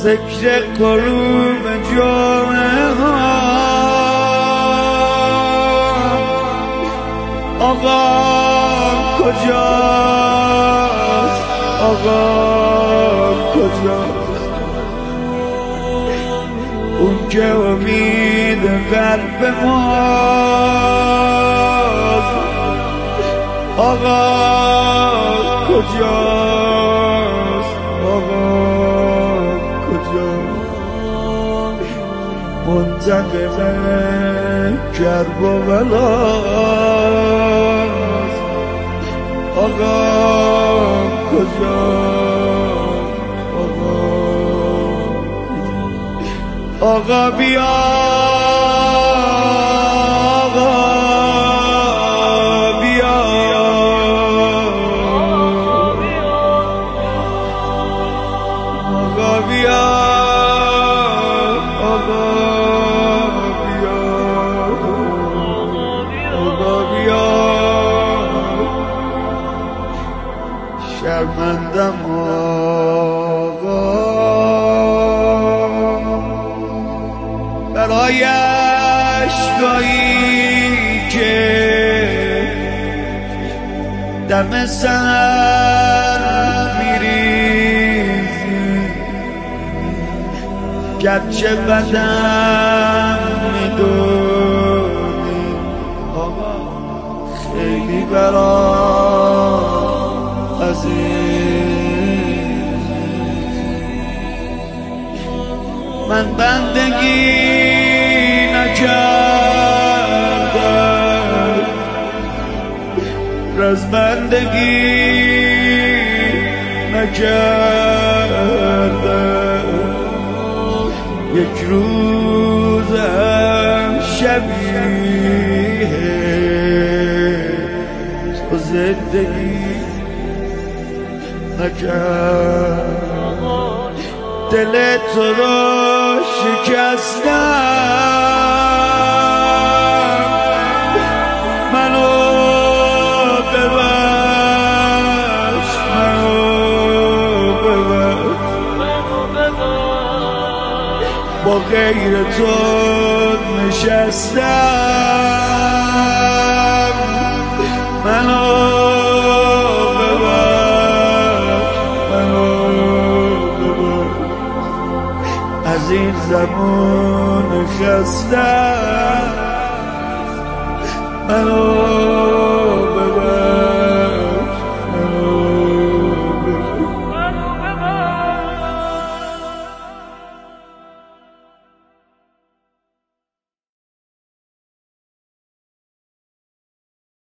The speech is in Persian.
ذکر غروب جامعه ها آقا کجاست، آقا کجاست، اون که امید قلب ماست، آقا کجاست، آقا کجاست، منتقم کرب و بلاست، آقا کجاست، آقا بیا، آقا بیا، آقا بیا، آقا بیا، آقا بیا. شرمندم آقا برای اشکایی که دم سر میریزی، گرچه بدم میدونی آقا خیلی برام عزیز، من بندگی نکردم، رزمندگی نکردم، یک روزم شبیه تو زندگی نکردم، دل تو رو شکستم، منو ببخش، منو ببخش، با غیر تو نشستم، منو ببخش، منو ببخش، از این زمان خستم، منو